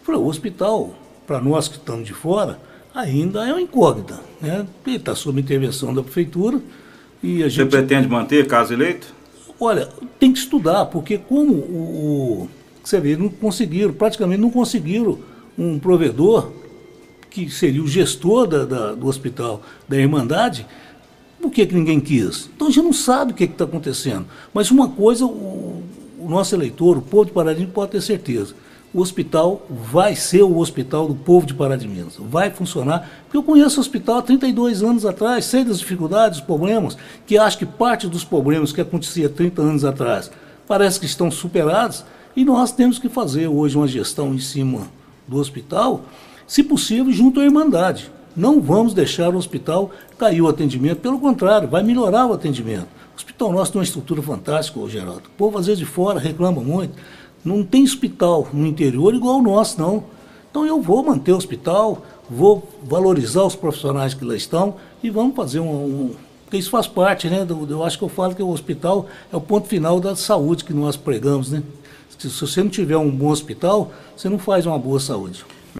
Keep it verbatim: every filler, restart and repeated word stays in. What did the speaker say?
falei, o hospital, para nós que estamos de fora, ainda é uma incógnita, né? Ele está sob intervenção da prefeitura e a gente... Você pretende manter caso eleito? Olha, tem que estudar, porque como o, o você vê, não conseguiram, praticamente não conseguiram um provedor que seria o gestor da, da, do hospital da Irmandade. Por que que ninguém quis? Então a gente não sabe o que está acontecendo. Mas uma coisa, o, o nosso eleitor, o povo de Pará de Minas, pode ter certeza. O hospital vai ser o hospital do povo de Pará de Minas. Vai funcionar. Porque eu conheço o hospital há trinta e dois anos atrás, sei das dificuldades, dos problemas, que acho que parte dos problemas que acontecia trinta anos atrás parece que estão superados. E nós temos que fazer hoje uma gestão em cima do hospital, se possível, junto à Irmandade. Não vamos deixar o hospital cair o atendimento, pelo contrário, vai melhorar o atendimento. O hospital nosso tem uma estrutura fantástica, Geraldo. O povo, às vezes, de fora reclama muito. Não tem hospital no interior igual o nosso, não. Então eu vou manter o hospital, vou valorizar os profissionais que lá estão e vamos fazer um... um porque isso faz parte, né? Do, eu acho que eu falo que o hospital é o ponto final da saúde que nós pregamos, né? Se você não tiver um bom hospital, você não faz uma boa saúde.